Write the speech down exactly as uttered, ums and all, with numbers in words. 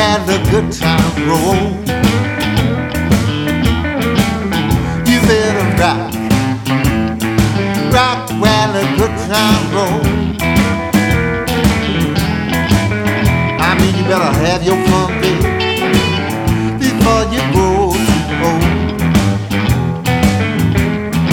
while the good times roll. You better rock, rock while the good times roll. I mean, you better have your fun, baby.